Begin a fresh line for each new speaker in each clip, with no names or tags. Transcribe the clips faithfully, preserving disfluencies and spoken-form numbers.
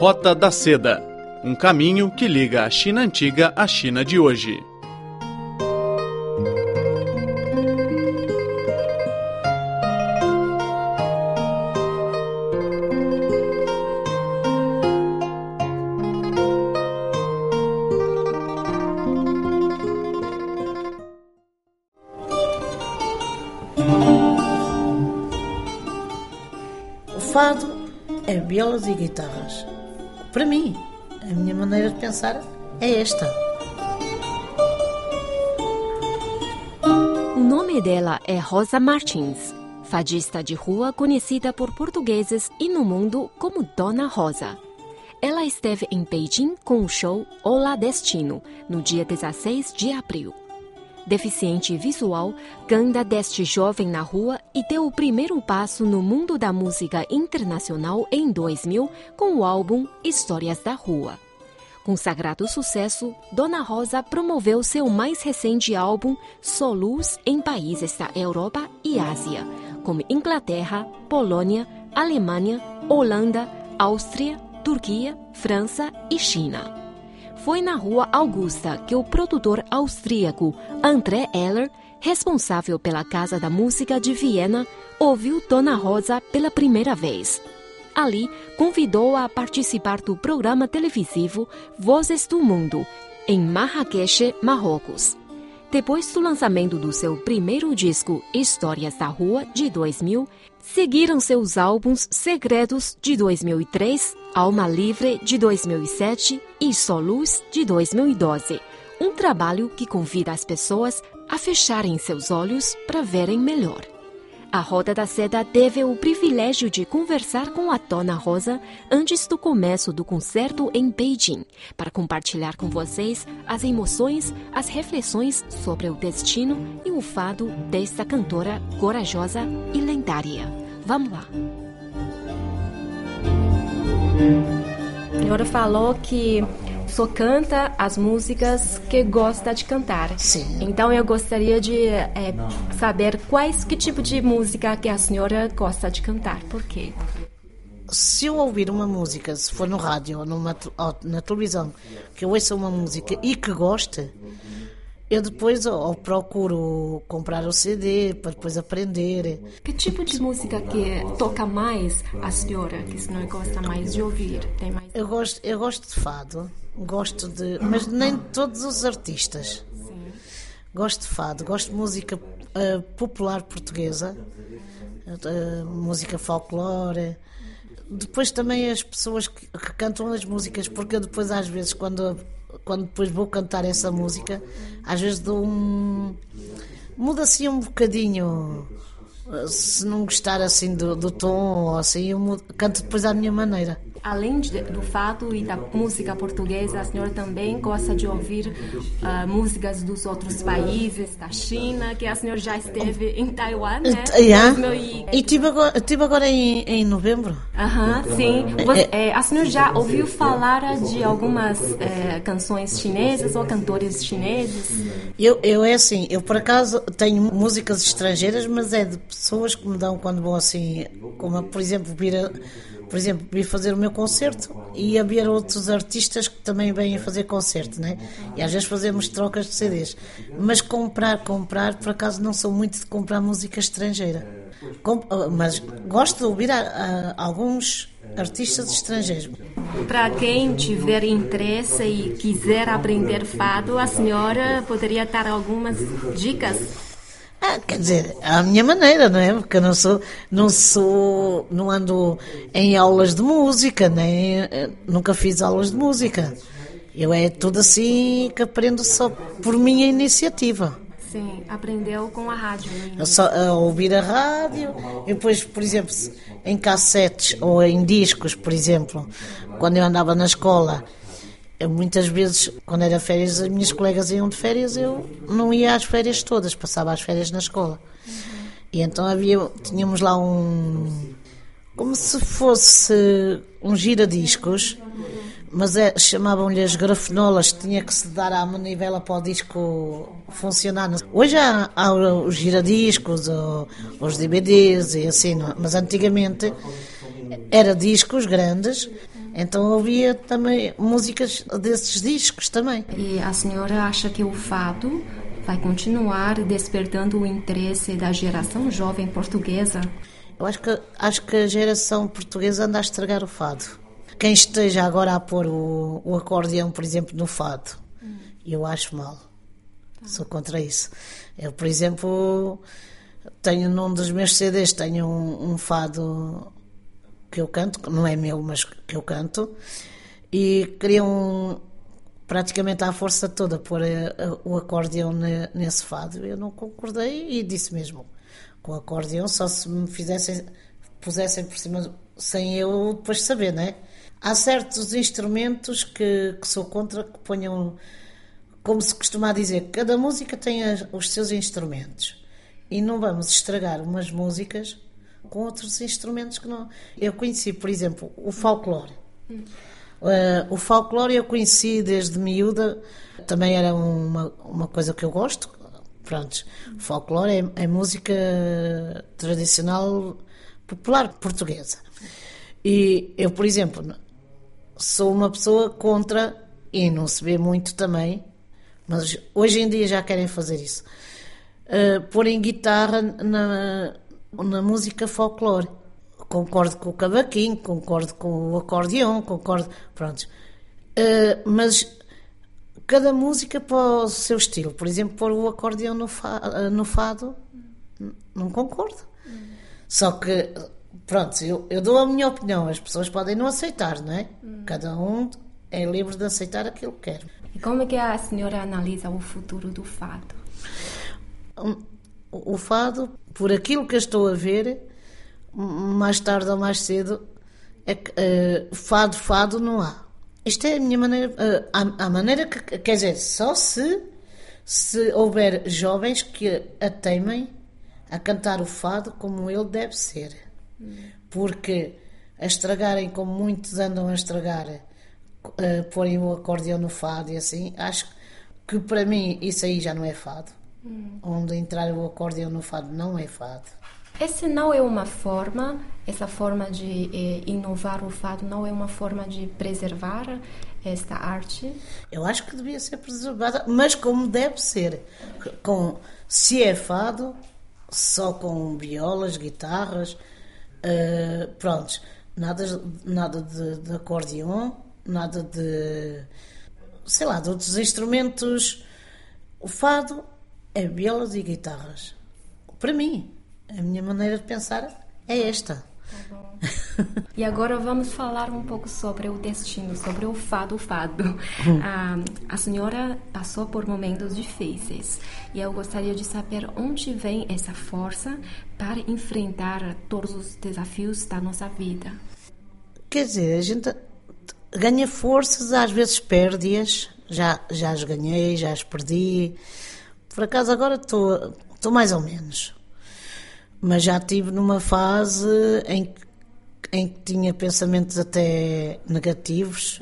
Rota da Seda, um caminho que liga a China antiga à China de hoje.
O fado é violas e guitarras. Para mim, a minha maneira de pensar é esta.
O nome dela é Rosa Martins, fadista de rua conhecida por portugueses e no mundo como Dona Rosa. Ela esteve em Beijing com o show Olá Destino, no dia dezesseis de abril. Deficiente visual, canta deste jovem na rua e deu o primeiro passo no mundo da música internacional em dois mil com o álbum Histórias da Rua. Com sagrado sucesso, Dona Rosa promoveu seu mais recente álbum Solus em países da Europa e Ásia, como Inglaterra, Polônia, Alemanha, Holanda, Áustria, Turquia, França e China. Foi na Rua Augusta que o produtor austríaco André Eller, responsável pela Casa da Música de Viena, ouviu Dona Rosa pela primeira vez. Ali, convidou-a a participar do programa televisivo Vozes do Mundo, em Marrakech, Marrocos. Depois do lançamento do seu primeiro disco Histórias da Rua, de dois mil, seguiram seus álbuns Segredos, de dois mil e três, Alma Livre, de dois mil e sete e Soluz, de dois mil e doze. Um trabalho que convida as pessoas a fecharem seus olhos para verem melhor. A Roda da Seda teve o privilégio de conversar com a Dona Rosa antes do começo do concerto em Beijing, para compartilhar com vocês as emoções, as reflexões sobre o destino e o fado desta cantora corajosa e lendária. Vamos lá!
A senhora falou que só canta as músicas que gosta de cantar.
Sim.
Então eu gostaria de é, saber quais, que tipo de música que a senhora gosta de cantar. Por quê?
Se eu ouvir uma música, se for no rádio ou, numa, ou na televisão, que eu ouça uma música e que goste, eu depois ou, ou procuro comprar o C D para depois aprender.
Que tipo de música que toca mais a senhora, que a senhora gosta mais de ouvir? Tem mais...
Eu gosto, eu gosto de fado, gosto de, mas nem de todos os artistas.
Sim.
Gosto de fado, gosto de música uh, popular portuguesa, uh, música folclore. Depois também as pessoas que, que cantam as músicas, porque eu depois às vezes quando, quando depois vou cantar essa música, às vezes dou um... muda assim um bocadinho, se não gostar assim do, do tom ou assim, eu mudo, canto depois à minha maneira.
Além de, do fado e da música portuguesa, a senhora também gosta de ouvir uh, músicas dos outros países, da China, que a senhora já esteve em Taiwan, né?
Yeah.
E
estive agora, tive agora em, em novembro.
Aham, uh-huh, sim. Você, é, a senhora já ouviu falar de algumas é, canções chinesas ou cantores chineses?
Eu, eu é assim, eu por acaso tenho músicas estrangeiras, mas é de pessoas que me dão quando vão assim, como por exemplo vir a Por exemplo, vim fazer o meu concerto e havia outros artistas que também vêm fazer concerto, né? E às vezes fazemos trocas de C Ds. Mas comprar, comprar, por acaso não sou muito de comprar música estrangeira. Com, mas gosto de ouvir a, a, alguns artistas estrangeiros.
Para quem tiver interesse e quiser aprender fado, a senhora poderia dar algumas dicas?
Ah, quer dizer, à minha maneira, não é? Porque eu não sou, não sou, não ando em aulas de música, nem nunca fiz aulas de música. Eu é tudo assim que aprendo só por minha iniciativa.
Sim, aprendeu com a rádio.
Eu só a ouvir a rádio, e depois, por exemplo, em cassetes ou em discos, por exemplo, quando eu andava na escola. Eu, muitas vezes, quando era férias, as minhas colegas iam de férias, eu não ia às férias todas, passava as férias na escola. Uhum. E então havia, tínhamos lá um, como se fosse um giradiscos, mas é, chamavam-lhe as grafenolas, tinha que se dar à manivela para o disco funcionar. Hoje há, há os giradiscos, ou, os D V Ds e assim, mas antigamente era discos grandes Então ouvia também músicas desses discos também.
E a senhora acha que o fado vai continuar despertando o interesse da geração jovem portuguesa?
Eu acho que, acho que a geração portuguesa anda a estragar o fado. Quem esteja agora a pôr o, o acordeão, por exemplo, no fado, hum. eu acho mal. Tá. Sou contra isso. Eu, por exemplo, tenho num dos meus C Ds, tenho um, um fado que eu canto, que não é meu, mas que eu canto, e queriam praticamente à força toda pôr a, a, o acordeão ne, nesse fado. Eu não concordei e disse mesmo, com o acordeão só se me fizessem, pusessem por cima, sem eu depois saber, não é? Há certos instrumentos que, que sou contra que ponham, como se costuma dizer, cada música tem as, os seus instrumentos e não vamos estragar umas músicas com outros instrumentos que não... Eu conheci, por exemplo, o folclore. Hum. Uh, o folclore eu conheci desde miúda, também era uma, uma coisa que eu gosto. Pronto, hum. folclore é, é música tradicional popular portuguesa. E eu, por exemplo, sou uma pessoa contra, e não se vê muito também, mas hoje em dia já querem fazer isso, uh, porem guitarra na, na música folclore. Concordo com o cavaquinho, concordo com o acordeão, concordo, pronto. Uh, mas cada música para o seu estilo. Por exemplo, pôr o acordeão no, fa, no fado, não concordo. Só que, pronto, eu, eu dou a minha opinião, as pessoas podem não aceitar, não é? Hum. Cada um é livre de aceitar aquilo que quer.
E como é que a senhora analisa o futuro do fado?
O, o fado, por aquilo que eu estou a ver, mais tarde ou mais cedo, é que, uh, fado, fado não há. Isto é a minha maneira, uh, a, a maneira que, quer dizer, só se, se houver jovens que a teimem a cantar o fado como ele deve ser. Hum. Porque a estragarem como muitos andam a estragar, uh, porem o acordeão no fado e assim, acho que para mim isso aí já não é fado. Hum. Onde entrar o acordeão no fado não é fado.
Essa não é uma forma, essa forma de eh, inovar o fado não é uma forma de preservar esta arte?
Eu acho que devia ser preservada, mas como deve ser. Com, se é fado, só com violas, guitarras, uh, pronto, nada, nada de, de acordeão, nada de, sei lá, de outros instrumentos. O fado é violas e guitarras. Para mim. A minha maneira de pensar é esta.
Tá bom. E agora vamos falar um pouco sobre o destino, sobre o fado fado. a, a senhora passou por momentos difíceis e eu gostaria de saber onde vem essa força para enfrentar todos os desafios da nossa vida.
Quer dizer, a gente ganha forças, às vezes perde-as. Já, já as ganhei, já as perdi. Por acaso agora estou, estou mais ou menos. Mas já estive numa fase em que, em que tinha pensamentos até negativos,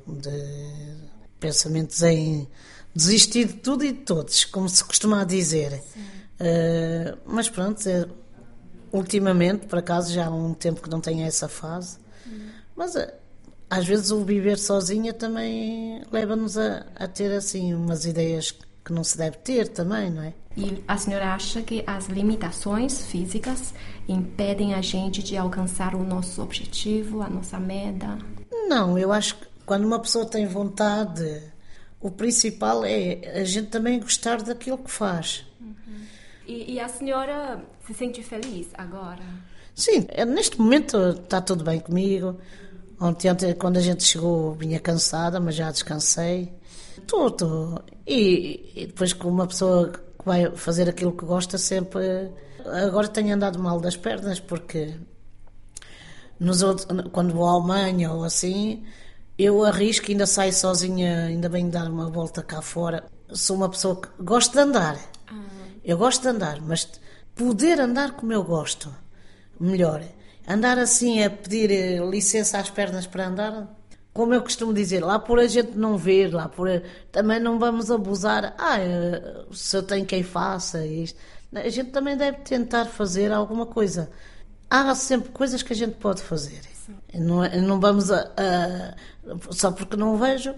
de, pensamentos em desistir de tudo e de todos, como se costuma dizer. Uh, mas pronto, é, ultimamente, por acaso, já há um tempo que não tenho essa fase. Hum. Mas uh, às vezes o viver sozinha também leva-nos a, a ter assim umas ideias que não se deve ter também, não é?
E a senhora acha que as limitações físicas impedem a gente de alcançar o nosso objetivo, a nossa meta?
Não, eu acho que quando uma pessoa tem vontade, o principal é a gente também gostar daquilo que faz.
Uhum. E, e a senhora se sente feliz agora?
Sim, neste momento está tudo bem comigo. Ontem, ontem quando a gente chegou, vinha cansada, mas já descansei. Estou, estou. E, e depois com uma pessoa que vai fazer aquilo que gosta sempre... Agora tenho andado mal das pernas porque nos outros, quando vou à Alemanha ou assim, eu arrisco, ainda saio sozinha, ainda bem dar uma volta cá fora. Sou uma pessoa que gosto de andar. Ah. Eu gosto de andar, mas poder andar como eu gosto, melhor. Andar assim a pedir licença às pernas para andar... Como eu costumo dizer, lá por a gente não ver, lá por a... também não vamos abusar. Ah, se eu tenho quem faça isto. A gente também deve tentar fazer alguma coisa. Há sempre coisas que a gente pode fazer. Não, não vamos a, a... Só porque não o vejo,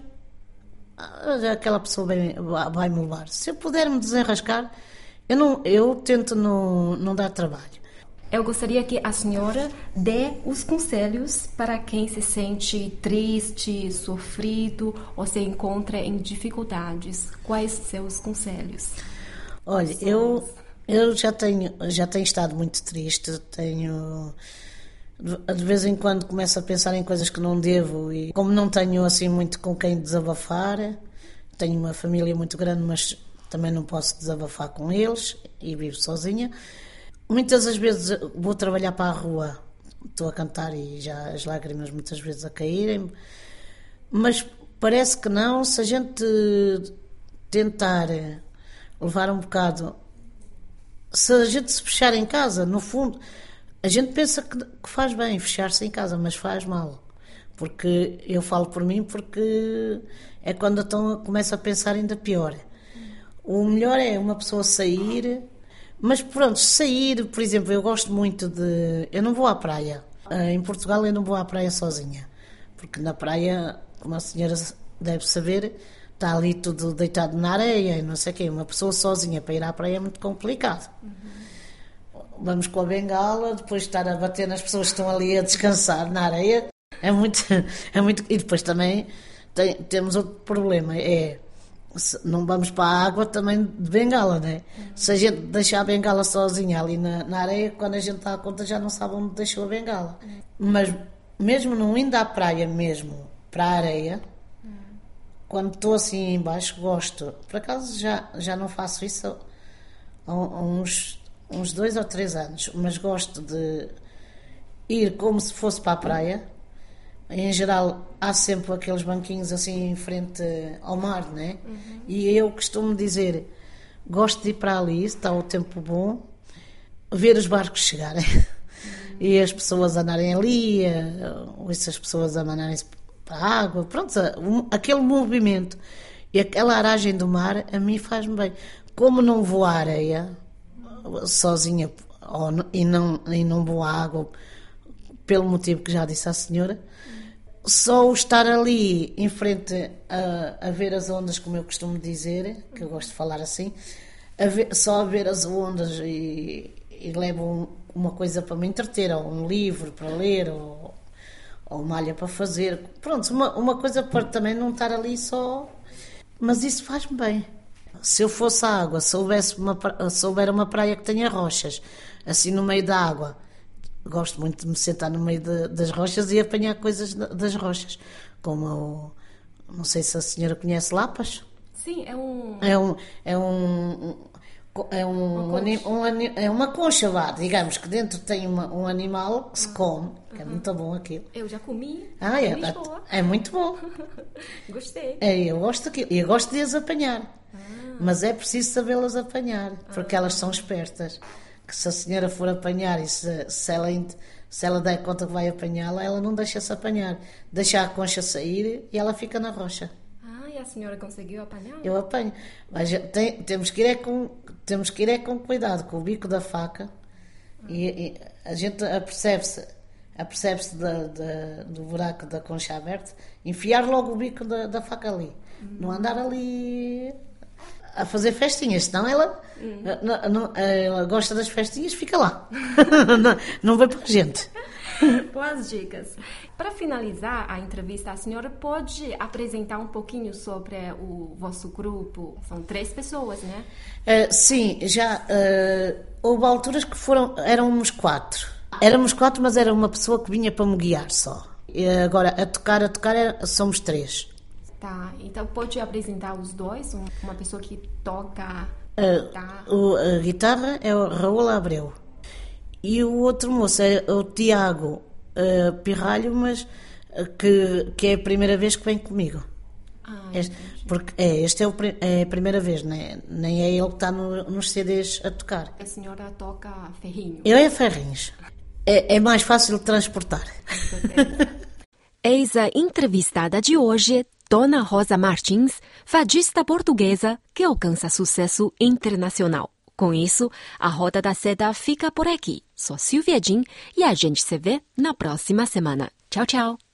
aquela pessoa vai, vai me levar. Se eu puder me desenrascar, eu, não, eu tento não, não dar trabalho.
Eu gostaria que a senhora dê os conselhos para quem se sente triste, sofrido ou se encontra em dificuldades. Quais são os conselhos?
Olha, eu, eu já, tenho, já tenho estado muito triste, tenho... De vez em quando começo a pensar em coisas que não devo e como não tenho assim muito com quem desabafar, tenho uma família muito grande, mas também não posso desabafar com eles e vivo sozinha. Muitas das vezes vou trabalhar para a rua, estou a cantar e já as lágrimas muitas vezes a caírem, mas parece que não, se a gente tentar levar um bocado, se a gente se fechar em casa, no fundo, a gente pensa que, que faz bem fechar-se em casa, mas faz mal, porque eu falo por mim, porque é quando então começo a pensar ainda pior. O melhor é uma pessoa sair. Mas pronto, sair, por exemplo, eu gosto muito de... Eu não vou à praia. Em Portugal eu não vou à praia sozinha. Porque na praia, como a senhora deve saber, está ali tudo deitado na areia e não sei o quê. Uma pessoa sozinha para ir à praia é muito complicado. Uhum. Vamos com a bengala, depois estar a bater nas pessoas que estão ali a descansar na areia. É muito... É muito... E depois também tem, temos outro problema, é... Não vamos para a água também de bengala, não é? Uhum. Se a gente deixar a bengala sozinha ali na, na areia, quando a gente está a conta já não sabe onde deixou a bengala. Uhum. Mas mesmo não indo à praia mesmo, para a areia, uhum. Quando estou assim embaixo, gosto. Por acaso já, já não faço isso há, há uns, uns dois ou três anos, mas gosto de ir como se fosse para a praia. Em geral, há sempre aqueles banquinhos assim em frente ao mar, não é? Uhum. E eu costumo dizer, gosto de ir para ali, está o tempo bom, ver os barcos chegarem. Uhum. E as pessoas andarem ali, ou essas pessoas a mandarem-se para a água, pronto, um, aquele movimento e aquela aragem do mar, a mim faz-me bem. Como não vou à areia, sozinha, ou, e, não, e não vou à água, pelo motivo que já disse à senhora, só o estar ali em frente a, a ver as ondas, como eu costumo dizer, que eu gosto de falar assim, a ver, só a ver as ondas e, e levo um, uma coisa para me entreter, ou um livro para ler, ou, ou uma malha para fazer, pronto, uma, uma coisa para também não estar ali só, mas isso faz-me bem. Se eu fosse à água, soubesse uma, souber uma praia que tenha rochas, assim no meio da água, gosto muito de me sentar no meio de, das rochas e apanhar coisas das rochas, como o, não sei se a senhora conhece lapas.
Sim, é um
é um é um é um, uma concha. Um, um, é uma concha lá, digamos que dentro tem uma, um animal que se come, que é muito bom aquilo.
Eu já comi.
Ah, é, é, é muito bom.
Gostei.
É, eu gosto daquilo e eu gosto de as apanhar, ah. Mas é preciso sabê-las apanhar, porque ah. elas são espertas. Que se a senhora for apanhar e se, se, ela, se ela der conta que vai apanhá-la, ela não deixa-se apanhar. Deixa a concha sair e ela fica na rocha.
Ah, e a senhora conseguiu apanhar?
Eu apanho. Mas tem, temos, que ir é com, temos que ir é com cuidado, com o bico da faca. Ah. E, e a gente apercebe-se, apercebe-se da, da, do buraco da concha aberta, enfiar logo o bico da, da faca ali. Hum. Não andar ali a fazer festinhas, senão ela, hum. não, não, ela gosta das festinhas, fica lá. não, não vai para a gente.
Boas dicas. Para finalizar a entrevista, a senhora pode apresentar um pouquinho sobre o vosso grupo? São três pessoas, né?
Uh, sim, já uh, houve alturas que foram, éramos quatro. Éramos quatro, mas era uma pessoa que vinha para me guiar só. E agora, a tocar, a tocar, era, somos três.
Tá, então pode apresentar os dois? Uma pessoa que toca
uh, guitarra. O, a guitarra é o Raul Abreu. E o outro moço é o Tiago uh, Pirralho, mas uh, que, que é a primeira vez que vem comigo.
Ah,
este, porque é, este é, o, é a primeira vez, né? Nem é ele que está no, nos C Ds a tocar.
A senhora toca ferrinho?
Eu é ferrinhos. É, é mais fácil de transportar.
Eis a entrevistada de hoje, Dona Rosa Martins, fadista portuguesa que alcança sucesso internacional. Com isso, a Roda da Seda fica por aqui. Sou Silvia Jin e a gente se vê na próxima semana. Tchau, tchau!